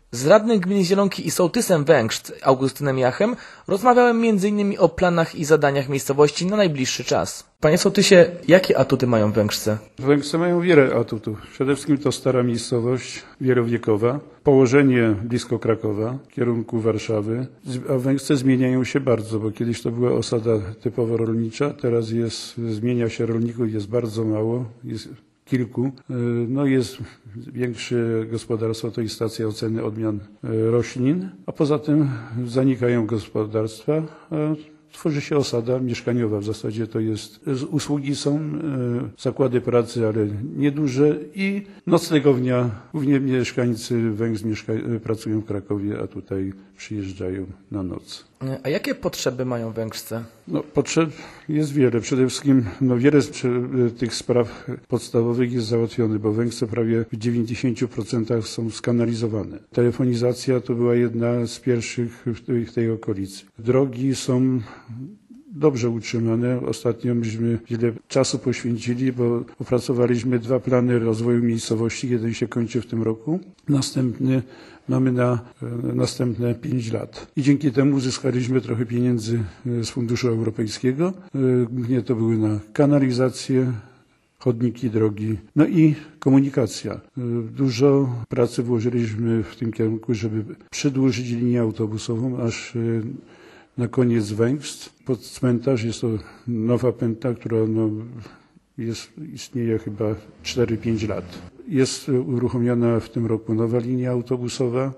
Z radnym gminy Zielonki i sołtysem Węgrz Augustynem Jachem rozmawiałem m.in. o planach i zadaniach miejscowości na najbliższy czas. Panie sołtysie, jakie atuty mają Węgrzce? Węgrzce mają wiele atutów. Przede wszystkim to stara miejscowość, wielowiekowa, położenie blisko Krakowa, w kierunku Warszawy, a Węgrzce zmieniają się bardzo, bo kiedyś to była osada typowo rolnicza, teraz zmienia się rolników, jest bardzo mało, jest kilku. No jest większe gospodarstwo, to i stacja oceny odmian roślin, a poza tym zanikają gospodarstwa, a tworzy się osada mieszkaniowa. W zasadzie to jest, usługi są, zakłady pracy, ale nieduże i noclegownia. Głównie mieszkańcy Węgrzc pracują w Krakowie, a tutaj przyjeżdżają na noc. A jakie potrzeby mają Węgrzce? No, potrzeb jest wiele. Przede wszystkim wiele z tych spraw podstawowych jest załatwione, bo Węgrzce prawie w 90% są skanalizowane. Telefonizacja to była jedna z pierwszych w tej okolicy. Drogi są dobrze utrzymane. Ostatnio myśmy wiele czasu poświęcili, bo opracowaliśmy 2 plany rozwoju miejscowości. Jeden się kończy w tym roku. Następny mamy na następne 5 lat. I dzięki temu uzyskaliśmy trochę pieniędzy z Funduszu Europejskiego. Głównie to były na kanalizację, chodniki, drogi, no i komunikacja. Dużo pracy włożyliśmy w tym kierunku, żeby przedłużyć linię autobusową aż na koniec Węgrzc pod cmentarz. Jest to nowa pętla, która istnieje chyba 4-5 lat. Jest uruchomiona w tym roku nowa linia autobusowa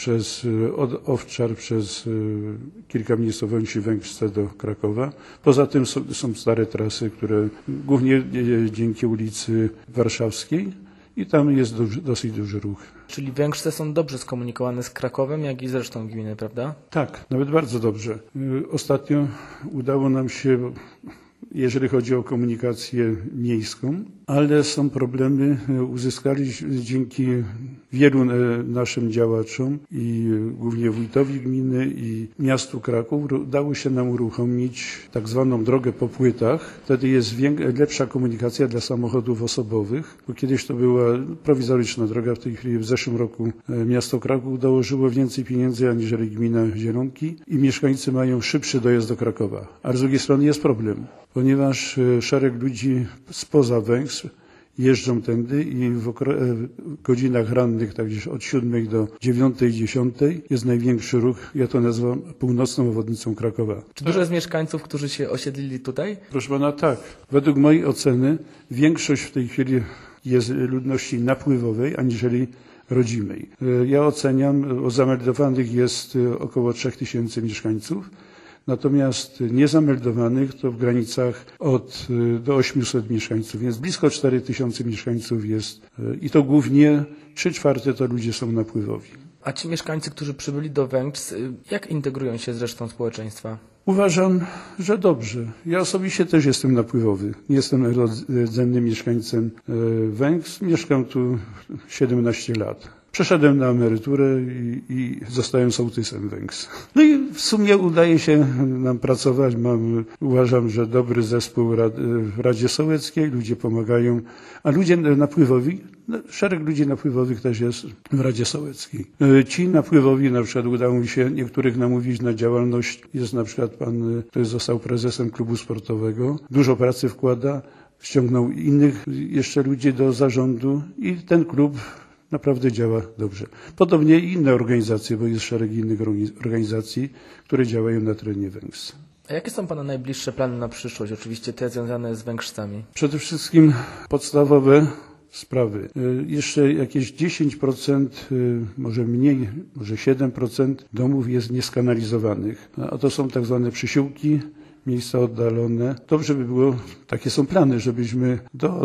od Owczar przez kilka miejscowości Węgrzce do Krakowa. Poza tym są stare trasy, które głównie dzięki ulicy Warszawskiej i tam jest dosyć duży ruch. Czyli Węgrzce są dobrze skomunikowane z Krakowem, jak i z resztą gminy, prawda? Tak, nawet bardzo dobrze. Ostatnio udało nam się, jeżeli chodzi o komunikację miejską, ale są problemy. Uzyskaliśmy dzięki wielu naszym działaczom i głównie wójtowi gminy i miastu Kraków udało się nam uruchomić tak zwaną drogę po płytach. Wtedy jest lepsza komunikacja dla samochodów osobowych, bo kiedyś to była prowizoryczna droga. W tej chwili w zeszłym roku miasto Kraków dołożyło więcej pieniędzy aniżeli gmina Zielonki i mieszkańcy mają szybszy dojazd do Krakowa. A z drugiej strony jest problem, ponieważ szereg ludzi spoza Węgrzc jeżdżą tędy i w godzinach rannych, tak gdzieś od 7 do 9, 10 jest największy ruch. Ja to nazywam północną obwodnicą Krakowa. Czy dużo jest mieszkańców, którzy się osiedlili tutaj? Proszę pana, tak. Według mojej oceny większość w tej chwili jest ludności napływowej, aniżeli rodzimej. Ja oceniam, zameldowanych jest około 3000 mieszkańców. Natomiast niezameldowanych to w granicach do 800 mieszkańców, więc blisko 4000 mieszkańców jest i to głównie 3/4 to ludzie są napływowi. A ci mieszkańcy, którzy przybyli do Węgrzc, jak integrują się z resztą społeczeństwa? Uważam, że dobrze. Ja osobiście też jestem napływowy. Nie jestem rdzennym mieszkańcem Węgrzc. Mieszkam tu 17 lat. Przeszedłem na emeryturę i zostałem sołtysem Węgrzc. No i w sumie udaje się nam pracować. Uważam, że dobry zespół w Radzie Sołeckiej, ludzie pomagają, a ludzie napływowi, szereg ludzi napływowych też jest w Radzie Sołeckiej. Ci napływowi, na przykład udało mi się niektórych namówić na działalność. Jest na przykład pan, który został prezesem klubu sportowego, dużo pracy wkłada, ściągnął innych jeszcze ludzi do zarządu i ten klub naprawdę działa dobrze. Podobnie i inne organizacje, bo jest szereg innych organizacji, które działają na terenie Węgrzc. A jakie są pana najbliższe plany na przyszłość? Oczywiście te związane z Węgrzcami. Przede wszystkim podstawowe sprawy. Jeszcze jakieś 10%, może mniej, może 7% domów jest nieskanalizowanych. A to są tak zwane przysiłki, miejsca oddalone. Dobrze by było, takie są plany, żebyśmy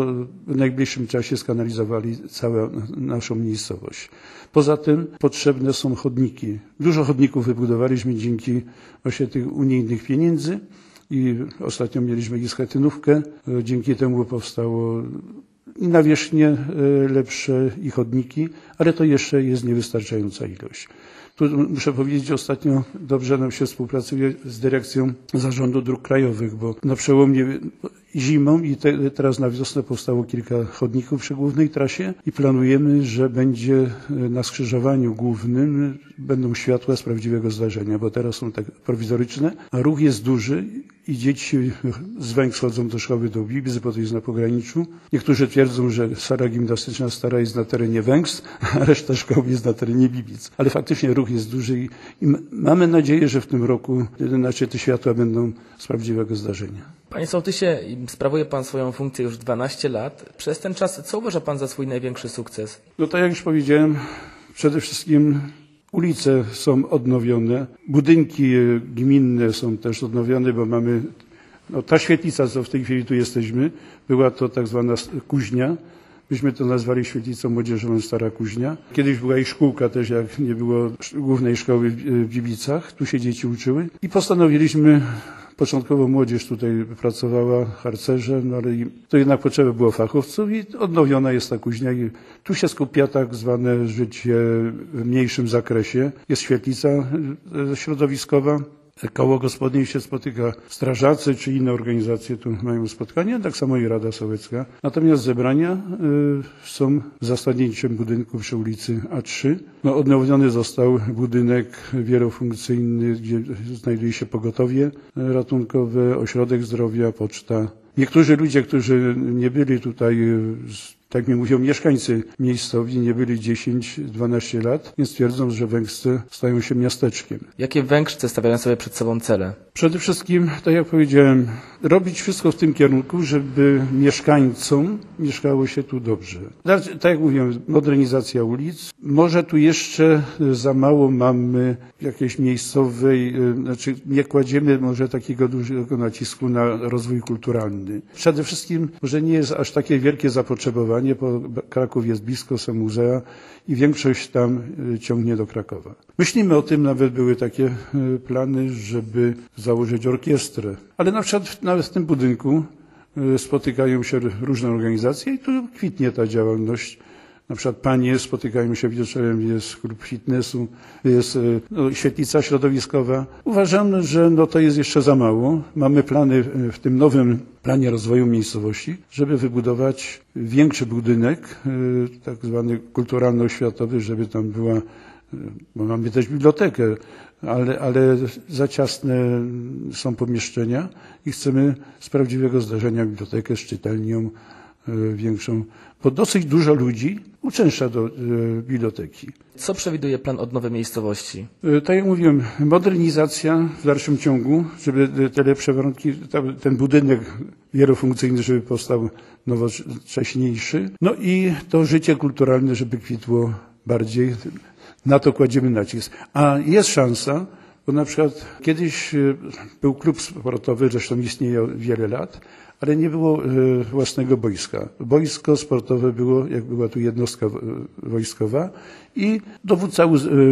w najbliższym czasie skanalizowali całą naszą miejscowość. Poza tym potrzebne są chodniki. Dużo chodników wybudowaliśmy dzięki właśnie tych unijnych pieniędzy i ostatnio mieliśmy i schetynówkę. Dzięki temu powstało i nawierzchnie lepsze i chodniki, ale to jeszcze jest niewystarczająca ilość. Tu muszę powiedzieć, ostatnio dobrze nam się współpracuje z dyrekcją Zarządu Dróg Krajowych, bo na przełomie zimą i teraz na wiosnę powstało kilka chodników przy głównej trasie i planujemy, że będzie na skrzyżowaniu głównym będą światła z prawdziwego zdarzenia, bo teraz są tak prowizoryczne, a ruch jest duży i dzieci z Węg schodzą do szkoły do Gliwic, bo to jest na pograniczu. Niektórzy twierdzą, że sala gimnastyczna stara jest na terenie Węgrzech, a reszta szkoły jest na terenie Gliwic. Ale faktycznie ruch jest duży i mamy nadzieję, że w tym roku te światła będą z prawdziwego zdarzenia. Panie sołtysie, sprawuje Pan swoją funkcję już 12 lat. Przez ten czas co uważa Pan za swój największy sukces? No tak jak już powiedziałem, przede wszystkim ulice są odnowione, budynki gminne są też odnowione, bo mamy, ta świetlica, co w tej chwili tu jesteśmy, była to tak zwana kuźnia. Myśmy to nazwali świetlicą młodzieżową Stara Kuźnia. Kiedyś była i szkółka też, jak nie było głównej szkoły w Gliwicach. Tu się dzieci uczyły i postanowiliśmy, początkowo młodzież tutaj pracowała, harcerze, no ale to jednak potrzeba było fachowców i odnowiona jest ta kuźnia i tu się skupia tak zwane życie w mniejszym zakresie. Jest świetlica środowiskowa. Koło gospodyń się spotyka, strażacy czy inne organizacje tu mają spotkania, tak samo i Rada Sołecka. Natomiast zebrania są w zasadniczym budynku przy ulicy A3. No, odnowiony został budynek wielofunkcyjny, gdzie znajduje się pogotowie ratunkowe, ośrodek zdrowia, poczta. Niektórzy ludzie, którzy nie byli tutaj, tak mi mówią mieszkańcy miejscowi, nie byli 10-12 lat, więc twierdzą, że Węgrzcy stają się miasteczkiem. Jakie Węgrzcy stawiają sobie przed sobą cele? Przede wszystkim, tak jak powiedziałem, robić wszystko w tym kierunku, żeby mieszkańcom mieszkało się tu dobrze. Tak jak mówiłem, modernizacja ulic. Może tu jeszcze za mało mamy jakiejś miejscowej, znaczy nie kładziemy może takiego dużego nacisku na rozwój kulturalny. Przede wszystkim może nie jest aż takie wielkie zapotrzebowanie, bo Kraków jest blisko, są muzea i większość tam ciągnie do Krakowa. Myślimy o tym, nawet były takie plany, żeby założyć orkiestrę. Ale na przykład nawet w tym budynku spotykają się różne organizacje i tu kwitnie ta działalność. Na przykład panie spotykają się wieczorem, jest klub fitnessu, jest świetlica środowiskowa. Uważamy, że to jest jeszcze za mało. Mamy plany w tym nowym planie rozwoju miejscowości, żeby wybudować większy budynek, tak zwany kulturalno-oświatowy, żeby tam była, bo mamy też bibliotekę, ale za ciasne są pomieszczenia i chcemy z prawdziwego zdarzenia bibliotekę z czytelnią większą, bo dosyć dużo ludzi uczęszcza do biblioteki. Co przewiduje plan odnowy miejscowości? Tak jak mówiłem, modernizacja w dalszym ciągu, żeby te lepsze warunki, ten budynek wielofunkcyjny, żeby powstał nowocześniejszy. No i to życie kulturalne, żeby kwitło bardziej. Na to kładziemy nacisk. A jest szansa, bo na przykład kiedyś był klub sportowy, zresztą istnieje wiele lat, ale nie było własnego boiska. Boisko sportowe było, jak była tu jednostka wojskowa i dowódca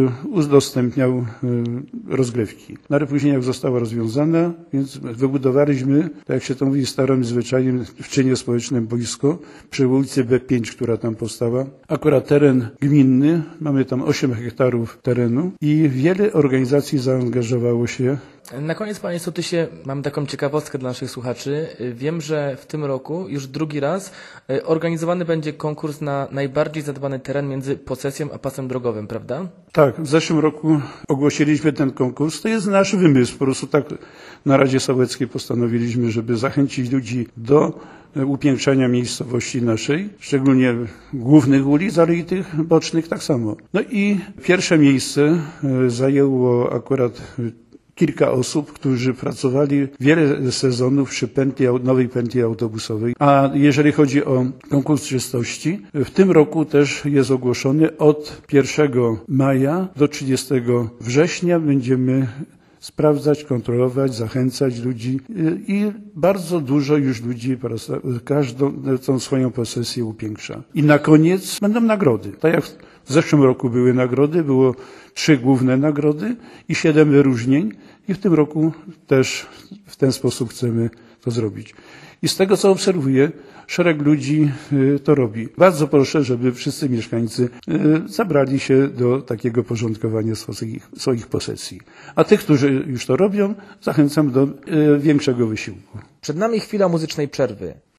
udostępniał rozgrywki. No ale później jak została rozwiązana, więc wybudowaliśmy, tak jak się to mówi starym zwyczajem w czynie społecznym, boisko przy ulicy B5, która tam powstała. Akurat teren gminny, mamy tam 8 hektarów terenu i wiele organizacji zaangażowało się. Na koniec, panie sołtysie, mam taką ciekawostkę dla naszych słuchaczy. Wiem, że w tym roku już drugi raz organizowany będzie konkurs na najbardziej zadbany teren między posesją a pasem drogowym, prawda? Tak, w zeszłym roku ogłosiliśmy ten konkurs. To jest nasz wymysł. Po prostu tak na Radzie Sołeckiej postanowiliśmy, żeby zachęcić ludzi do upiększania miejscowości naszej, szczególnie głównych ulic, ale i tych bocznych tak samo. No i pierwsze miejsce zajęło akurat kilka osób, którzy pracowali wiele sezonów przy nowej pętli autobusowej. A jeżeli chodzi o konkurs czystości, w tym roku też jest ogłoszony od 1 maja do 30 września będziemy sprawdzać, kontrolować, zachęcać ludzi i bardzo dużo już ludzi każdą tą swoją posesję upiększa. I na koniec będą nagrody. Tak jak w zeszłym roku były nagrody, było 3 główne nagrody i 7 wyróżnień i w tym roku też w ten sposób chcemy to zrobić. I z tego, co obserwuję, szereg ludzi to robi. Bardzo proszę, żeby wszyscy mieszkańcy zabrali się do takiego porządkowania swoich posesji. A tych, którzy już to robią, zachęcam do większego wysiłku. Przed nami chwila muzycznej przerwy.